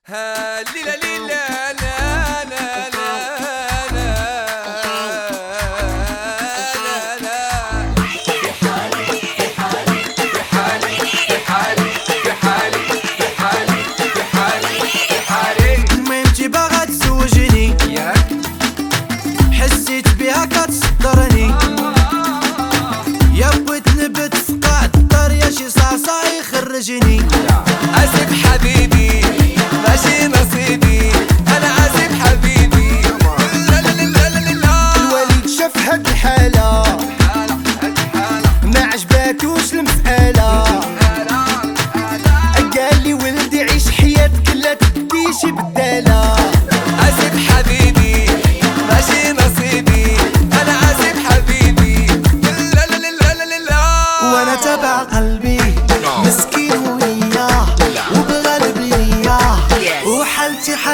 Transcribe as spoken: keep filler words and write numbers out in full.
ها ليلا ليلا لا لا لا لا لا لا في حالي في حالي في حالي في حالي في حالي في حالي في حالي في حالي ما انتي باغا تزوجني ياك حسيت بها كتصدرني يا بغيت نبت في قاع الدار يا شي صاصا يخرجني. اسف حبيبي ماشي نصيبي انا اسف حبيبي لا لا لا لا لا الوالد شاف هاد الحالة ما عجباتوش المسألة قالي ولدي عيش حياتك لا تديش بدالة. اسف حبيبي ماشي نصيبي انا اسف حبيبي لا لا لا لا لا وانا تبع قلبي مسكين وياه وبغلب لياه وحالتي حالة